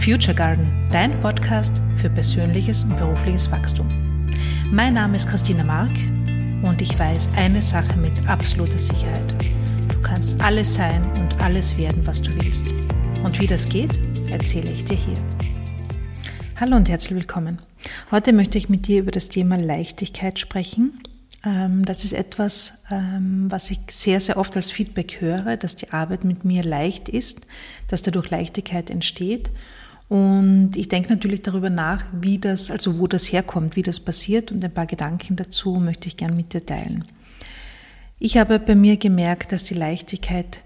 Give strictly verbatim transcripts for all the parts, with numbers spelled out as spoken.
Future Garden, dein Podcast für persönliches und berufliches Wachstum. Mein Name ist Christina Mark und ich weiß eine Sache mit absoluter Sicherheit. Du kannst alles sein und alles werden, was du willst. Und wie das geht, erzähle ich dir hier. Hallo und herzlich willkommen. Heute möchte ich mit dir über das Thema Leichtigkeit sprechen. Das ist etwas, was ich sehr, sehr oft als Feedback höre, dass die Arbeit mit mir leicht ist, dass dadurch Leichtigkeit entsteht. Und ich denke natürlich darüber nach, wie das, also wo das herkommt, wie das passiert, und ein paar Gedanken dazu möchte ich gerne mit dir teilen. Ich habe bei mir gemerkt, dass die Leichtigkeit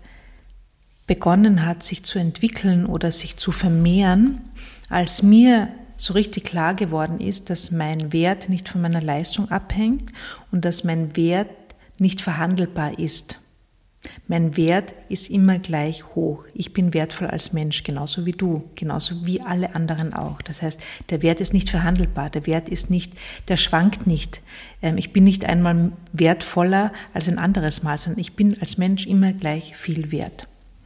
begonnen hat, sich zu entwickeln oder sich zu vermehren, als mir so richtig klar geworden ist, dass mein Wert nicht von meiner Leistung abhängt und dass mein Wert nicht verhandelbar ist. Mein Wert ist immer gleich hoch. Ich bin wertvoll als Mensch, genauso wie du, genauso wie alle anderen auch. Das heißt, der Wert ist nicht verhandelbar, der Wert ist nicht, der schwankt nicht. Ich bin nicht einmal wertvoller als ein anderes Mal, sondern ich bin als Mensch immer gleich viel wert.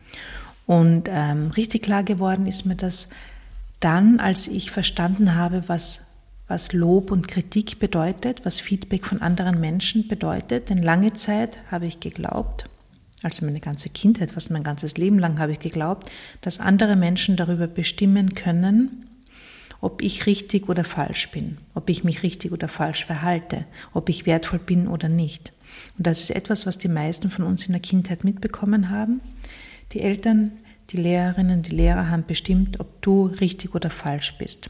Und ähm, richtig klar geworden ist mir das dann, als ich verstanden habe, was, was Lob und Kritik bedeutet, was Feedback von anderen Menschen bedeutet. Denn lange Zeit habe ich geglaubt, also meine ganze Kindheit, fast mein ganzes Leben lang habe ich geglaubt, dass andere Menschen darüber bestimmen können, ob ich richtig oder falsch bin, ob ich mich richtig oder falsch verhalte, ob ich wertvoll bin oder nicht. Und das ist etwas, was die meisten von uns in der Kindheit mitbekommen haben. Die Eltern, die Lehrerinnen, die Lehrer haben bestimmt, ob du richtig oder falsch bist.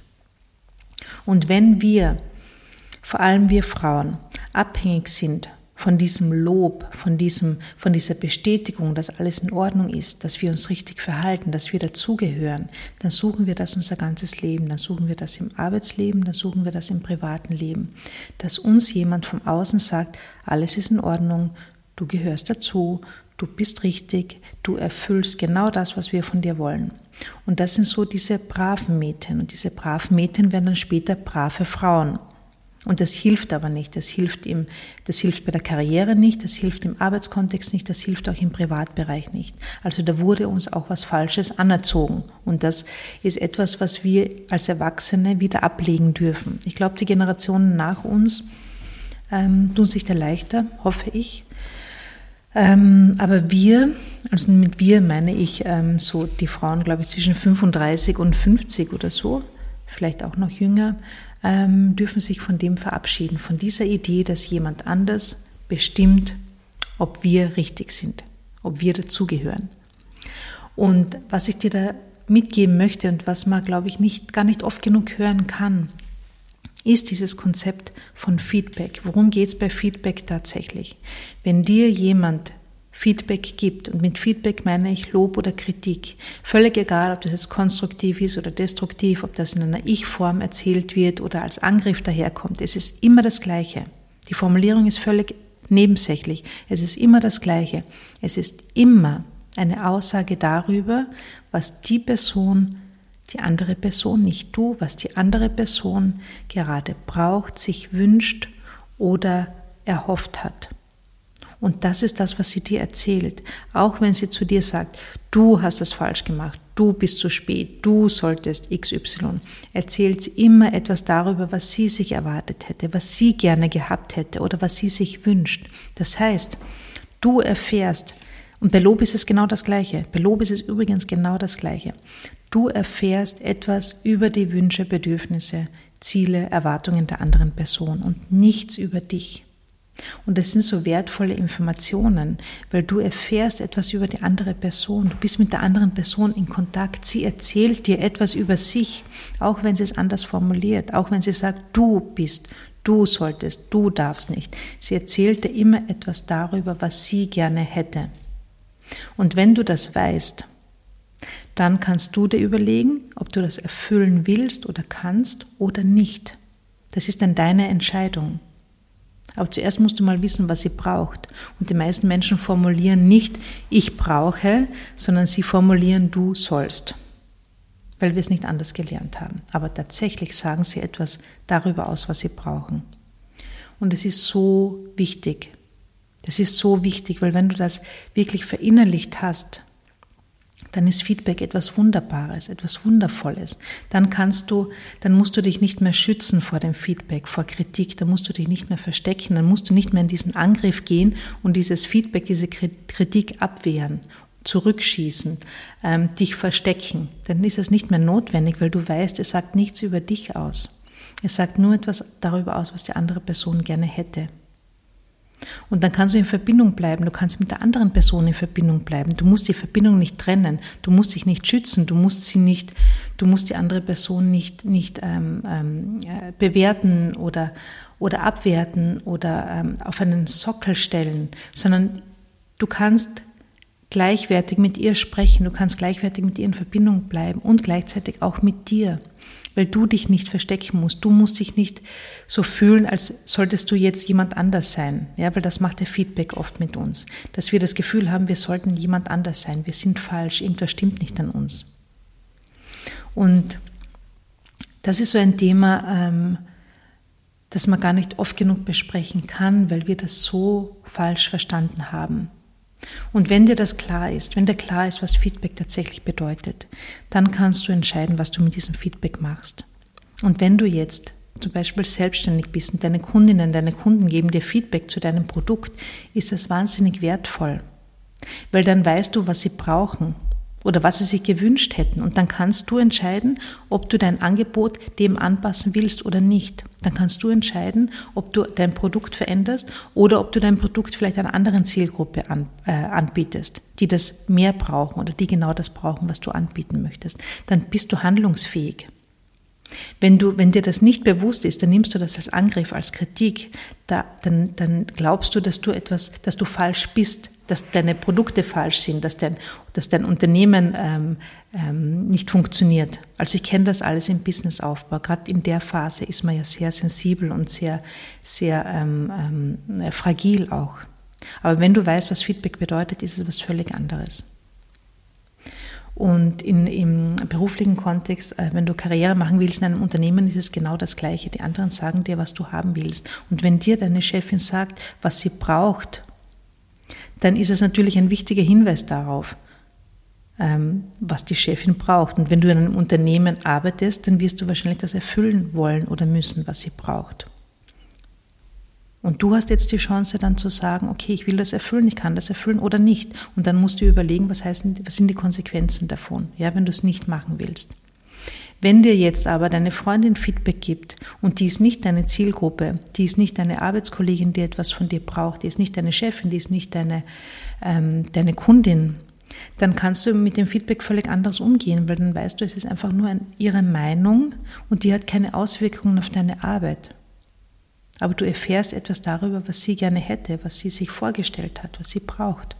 Und wenn wir, vor allem wir Frauen, abhängig sind von diesem Lob, von diesem, von dieser Bestätigung, dass alles in Ordnung ist, dass wir uns richtig verhalten, dass wir dazugehören, dann suchen wir das unser ganzes Leben, dann suchen wir das im Arbeitsleben, dann suchen wir das im privaten Leben, dass uns jemand von außen sagt, alles ist in Ordnung, du gehörst dazu, du bist richtig, du erfüllst genau das, was wir von dir wollen. Und das sind so diese braven Mädchen. Und diese braven Mädchen werden dann später brave Frauen. Und das hilft aber nicht. Das hilft im, das hilft bei der Karriere nicht, das hilft im Arbeitskontext nicht, das hilft auch im Privatbereich nicht. Also da wurde uns auch was Falsches anerzogen. Und das ist etwas, was wir als Erwachsene wieder ablegen dürfen. Ich glaube, die Generationen nach uns ähm, tun sich da leichter, hoffe ich. Ähm, aber wir, also mit wir meine ich ähm, so die Frauen, glaube ich, zwischen fünfunddreißig und fünfzig oder so, vielleicht auch noch jünger, ähm, dürfen sich von dem verabschieden, von dieser Idee, dass jemand anders bestimmt, ob wir richtig sind, ob wir dazugehören. Und was ich dir da mitgeben möchte und was man, glaube ich, nicht, gar nicht oft genug hören kann, ist dieses Konzept von Feedback. Worum geht es bei Feedback tatsächlich? Wenn dir jemand Feedback gibt, und mit Feedback meine ich Lob oder Kritik, völlig egal, ob das jetzt konstruktiv ist oder destruktiv, ob das in einer Ich-Form erzählt wird oder als Angriff daherkommt, es ist immer das Gleiche. Die Formulierung ist völlig nebensächlich. Es ist immer das Gleiche. Es ist immer eine Aussage darüber, was die Person die andere Person, nicht du, was die andere Person gerade braucht, sich wünscht oder erhofft hat. Und das ist das, was sie dir erzählt. Auch wenn sie zu dir sagt, du hast das falsch gemacht, du bist zu spät, du solltest X Y, erzählt sie immer etwas darüber, was sie sich erwartet hätte, was sie gerne gehabt hätte oder was sie sich wünscht. Das heißt, du erfährst, und bei Lob ist es genau das Gleiche, bei Lob ist es übrigens genau das Gleiche. Du erfährst etwas über die Wünsche, Bedürfnisse, Ziele, Erwartungen der anderen Person und nichts über dich. Und das sind so wertvolle Informationen, weil du erfährst etwas über die andere Person. Du bist mit der anderen Person in Kontakt. Sie erzählt dir etwas über sich, auch wenn sie es anders formuliert, auch wenn sie sagt, du bist, du solltest, du darfst nicht. Sie erzählt dir immer etwas darüber, was sie gerne hätte. Und wenn du das weißt, dann kannst du dir überlegen, ob du das erfüllen willst oder kannst oder nicht. Das ist dann deine Entscheidung. Aber zuerst musst du mal wissen, was sie braucht. Und die meisten Menschen formulieren nicht, ich brauche, sondern sie formulieren, du sollst. Weil wir es nicht anders gelernt haben. Aber tatsächlich sagen sie etwas darüber aus, was sie brauchen. Und es ist so wichtig. Das ist so wichtig, weil wenn du das wirklich verinnerlicht hast, dann ist Feedback etwas Wunderbares, etwas Wundervolles. Dann kannst du, dann musst du dich nicht mehr schützen vor dem Feedback, vor Kritik, dann musst du dich nicht mehr verstecken, dann musst du nicht mehr in diesen Angriff gehen und dieses Feedback, diese Kritik abwehren, zurückschießen, ähm, dich verstecken. Dann ist es nicht mehr notwendig, weil du weißt, es sagt nichts über dich aus. Es sagt nur etwas darüber aus, was die andere Person gerne hätte. Und dann kannst du in Verbindung bleiben, du kannst mit der anderen Person in Verbindung bleiben. Du musst die Verbindung nicht trennen, du musst dich nicht schützen, du musst sie nicht, du musst die andere Person nicht, nicht ähm, ähm, bewerten oder, oder abwerten oder ähm, auf einen Sockel stellen, sondern du kannst gleichwertig mit ihr sprechen, du kannst gleichwertig mit ihr in Verbindung bleiben und gleichzeitig auch mit dir. Weil du dich nicht verstecken musst. Du musst dich nicht so fühlen, als solltest du jetzt jemand anders sein. Ja, weil das macht der Feedback oft mit uns. Dass wir das Gefühl haben, wir sollten jemand anders sein. Wir sind falsch. Irgendwas stimmt nicht an uns. Und das ist so ein Thema, ähm, das man gar nicht oft genug besprechen kann, weil wir das so falsch verstanden haben. Und wenn dir das klar ist, wenn dir klar ist, was Feedback tatsächlich bedeutet, dann kannst du entscheiden, was du mit diesem Feedback machst. Und wenn du jetzt zum Beispiel selbstständig bist und deine Kundinnen, deine Kunden geben dir Feedback zu deinem Produkt, ist das wahnsinnig wertvoll, weil dann weißt du, was sie brauchen oder was sie sich gewünscht hätten. Und dann kannst du entscheiden, ob du dein Angebot dem anpassen willst oder nicht. Dann kannst du entscheiden, ob du dein Produkt veränderst oder ob du dein Produkt vielleicht einer anderen Zielgruppe an, äh, anbietest, die das mehr brauchen oder die genau das brauchen, was du anbieten möchtest. Dann bist du handlungsfähig. Wenn du, wenn dir das nicht bewusst ist, dann nimmst du das als Angriff, als Kritik. Da, dann, dann glaubst du, dass du etwas, dass du falsch bist, dass deine Produkte falsch sind, dass dein, dass dein Unternehmen ähm, ähm, nicht funktioniert. Also ich kenne das alles im Businessaufbau. Gerade in der Phase ist man ja sehr sensibel und sehr, sehr ähm, ähm, fragil auch. Aber wenn du weißt, was Feedback bedeutet, ist es was völlig anderes. Und in, im beruflichen Kontext, äh, wenn du Karriere machen willst in einem Unternehmen, ist es genau das Gleiche. Die anderen sagen dir, was du haben willst. Und wenn dir deine Chefin sagt, was sie braucht, dann ist es natürlich ein wichtiger Hinweis darauf, ähm, was die Chefin braucht. Und wenn du in einem Unternehmen arbeitest, dann wirst du wahrscheinlich das erfüllen wollen oder müssen, was sie braucht. Und du hast jetzt die Chance dann zu sagen, okay, ich will das erfüllen, ich kann das erfüllen oder nicht. Und dann musst du überlegen, was heißen, was sind die Konsequenzen davon, ja, wenn du es nicht machen willst. Wenn dir jetzt aber deine Freundin Feedback gibt und die ist nicht deine Zielgruppe, die ist nicht deine Arbeitskollegin, die etwas von dir braucht, die ist nicht deine Chefin, die ist nicht deine, ähm, deine Kundin, dann kannst du mit dem Feedback völlig anders umgehen, weil dann weißt du, es ist einfach nur ein, ihre Meinung und die hat keine Auswirkungen auf deine Arbeit. Aber du erfährst etwas darüber, was sie gerne hätte, was sie sich vorgestellt hat, was sie braucht.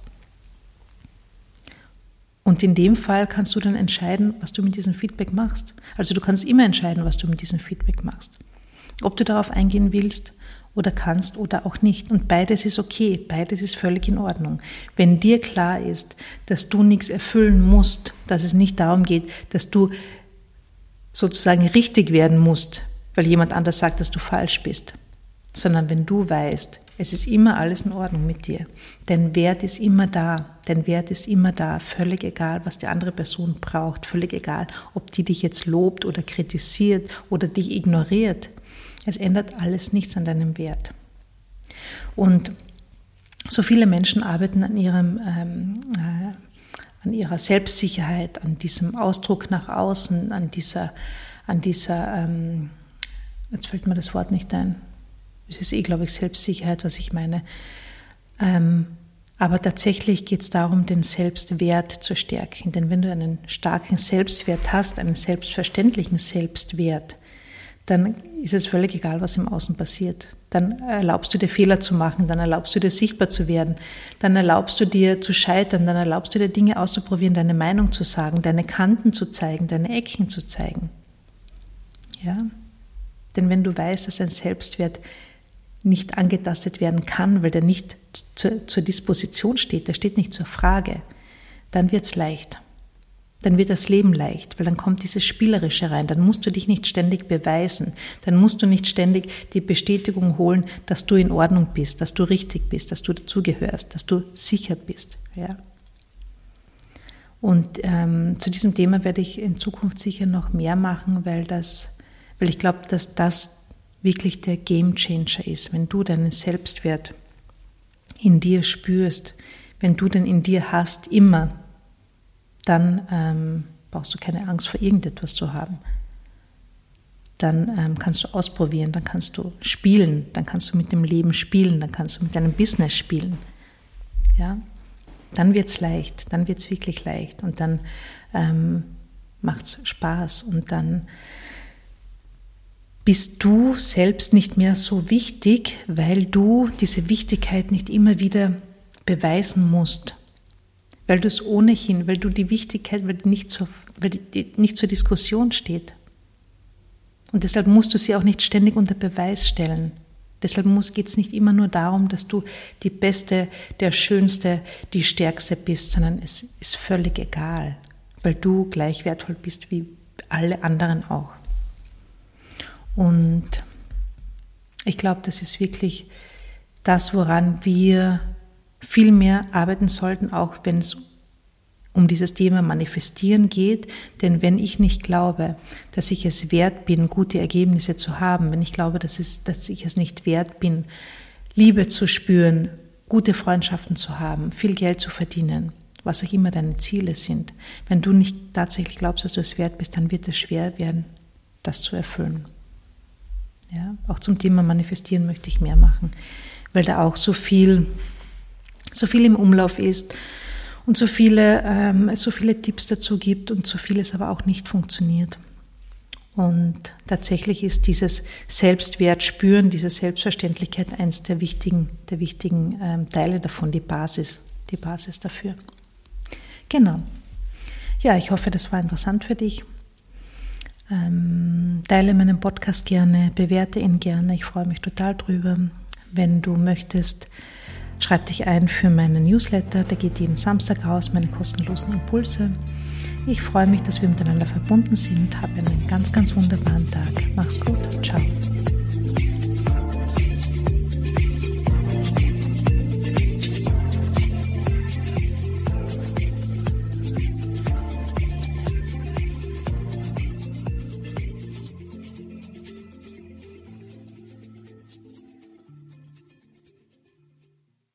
Und in dem Fall kannst du dann entscheiden, was du mit diesem Feedback machst. Also du kannst immer entscheiden, was du mit diesem Feedback machst. Ob du darauf eingehen willst oder kannst oder auch nicht. Und beides ist okay, beides ist völlig in Ordnung. Wenn dir klar ist, dass du nichts erfüllen musst, dass es nicht darum geht, dass du sozusagen richtig werden musst, weil jemand anders sagt, dass du falsch bist, sondern wenn du weißt, es ist immer alles in Ordnung mit dir. Dein Wert ist immer da. Dein Wert ist immer da. Völlig egal, was die andere Person braucht. Völlig egal, ob die dich jetzt lobt oder kritisiert oder dich ignoriert. Es ändert alles nichts an deinem Wert. Und so viele Menschen arbeiten an ihrem, ähm, äh, an ihrer Selbstsicherheit, an diesem Ausdruck nach außen, an dieser, an dieser, ähm, jetzt fällt mir das Wort nicht ein. Es ist eh, glaube ich, Selbstsicherheit, was ich meine. Ähm, aber tatsächlich geht es darum, den Selbstwert zu stärken. Denn wenn du einen starken Selbstwert hast, einen selbstverständlichen Selbstwert, dann ist es völlig egal, was im Außen passiert. Dann erlaubst du dir Fehler zu machen, dann erlaubst du dir sichtbar zu werden, dann erlaubst du dir zu scheitern, dann erlaubst du dir Dinge auszuprobieren, deine Meinung zu sagen, deine Kanten zu zeigen, deine Ecken zu zeigen. Ja? Denn wenn du weißt, dass ein Selbstwert nicht angetastet werden kann, weil der nicht zur, zur Disposition steht, der steht nicht zur Frage, dann wird es leicht. Dann wird das Leben leicht, weil dann kommt dieses Spielerische rein. Dann musst du dich nicht ständig beweisen. Dann musst du nicht ständig die Bestätigung holen, dass du in Ordnung bist, dass du richtig bist, dass du dazugehörst, dass du sicher bist. Ja. Und ähm, zu diesem Thema werde ich in Zukunft sicher noch mehr machen, weil das, weil ich glaube, dass das wirklich der Gamechanger ist. Wenn du deinen Selbstwert in dir spürst, wenn du den in dir hast, immer, dann ähm, brauchst du keine Angst vor irgendetwas zu haben. Dann ähm, kannst du ausprobieren, dann kannst du spielen, dann kannst du mit dem Leben spielen, dann kannst du mit deinem Business spielen. Ja? Dann wird es leicht, dann wird es wirklich leicht und dann ähm, macht es Spaß und dann bist du selbst nicht mehr so wichtig, weil du diese Wichtigkeit nicht immer wieder beweisen musst, weil du es ohnehin, weil du die Wichtigkeit, weil die nicht zur, weil die nicht zur Diskussion steht. Und deshalb musst du sie auch nicht ständig unter Beweis stellen. Deshalb geht es nicht immer nur darum, dass du die Beste, der Schönste, die Stärkste bist, sondern es ist völlig egal, weil du gleich wertvoll bist wie alle anderen auch. Und ich glaube, das ist wirklich das, woran wir viel mehr arbeiten sollten, auch wenn es um dieses Thema Manifestieren geht. Denn wenn ich nicht glaube, dass ich es wert bin, gute Ergebnisse zu haben, wenn ich glaube, dass, es, dass ich es nicht wert bin, Liebe zu spüren, gute Freundschaften zu haben, viel Geld zu verdienen, was auch immer deine Ziele sind, wenn du nicht tatsächlich glaubst, dass du es wert bist, dann wird es schwer werden, das zu erfüllen. Ja, auch zum Thema Manifestieren möchte ich mehr machen, weil da auch so viel, so viel im Umlauf ist und so viele, ähm, es so viele Tipps dazu gibt und so vieles aber auch nicht funktioniert. Und tatsächlich ist dieses Selbstwert spüren, diese Selbstverständlichkeit eins der wichtigen, der wichtigen ähm, Teile davon, die Basis, die Basis dafür. Genau. Ja, ich hoffe, das war interessant für dich. Ähm, teile meinen Podcast gerne, bewerte ihn gerne. Ich freue mich total drüber. Wenn du möchtest, schreib dich ein für meinen Newsletter. Der geht jeden Samstag raus, meine kostenlosen Impulse. Ich freue mich, dass wir miteinander verbunden sind. Hab einen ganz, ganz wunderbaren Tag. Mach's gut. Ciao.